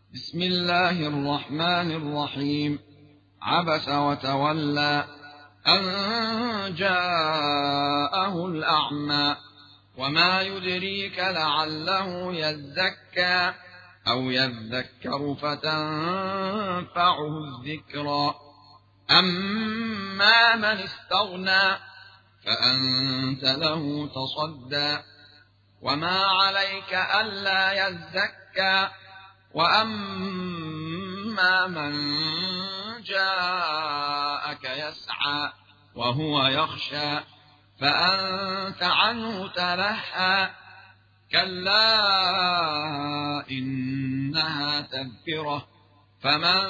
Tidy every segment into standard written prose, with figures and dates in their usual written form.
بسم الله الرحمن الرحيم. عبس وتولى أن جاءه الأعمى وما يدريك لعله يزكى أو يذكر فتنفعه الذكرى. أما من استغنى فأنت له تصدى وما عليك ألا يزكى. وأما من جاءك يسعى وهو يخشى فأنت عنه تلهى. كلا إنها تذكرة فمن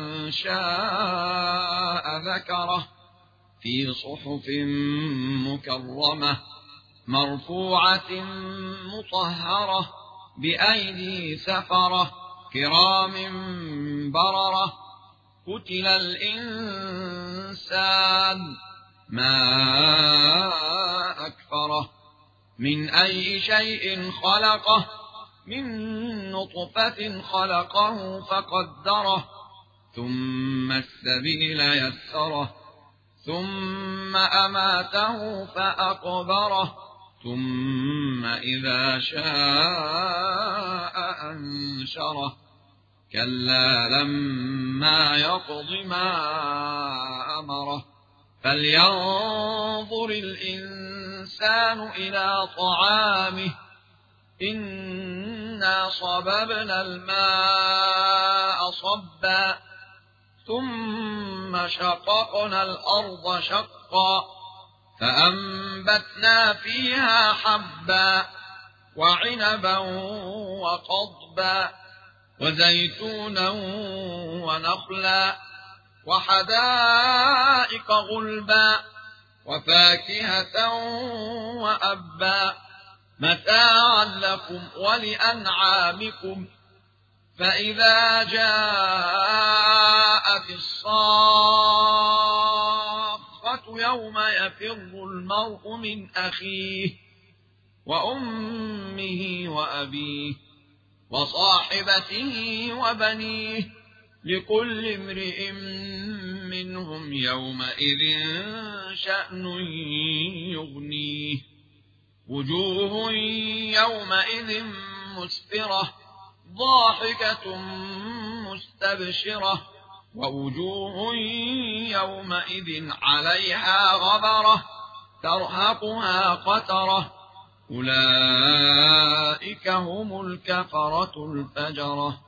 شاء ذكره في صحف مكرمة مرفوعة مطهرة بأيدي سفرة كرام بررة. قتل الإنسان ما أكفره من أي شيء خلقه من نطفة خلقه فقدره ثم السبيل يسره ثم أماته فأقبره ثم إذا شاء أنشره. كلا لما يقض ما أمره فلينظر الإنسان إلى طعامه إنا صببنا الماء صبا ثم شققنا الأرض شقا فأنبتنا فيها حبا وعنبا وقضبا وزيتونا ونخلا وحدائق غلبا وفاكهة وأبا متاعا لكم ولأنعامكم. فإذا جاءت الصاخة يوم يفر المرء من أخيه وأمه وأبيه وصاحبته وبنيه لكل امرئ منهم يومئذ شأن يغنيه. وجوه يومئذ مسفرة ضاحكة مستبشرة ووجوه يومئذ عليها غبرة ترهقها قترة أولئك هم الكفرة الفجرة.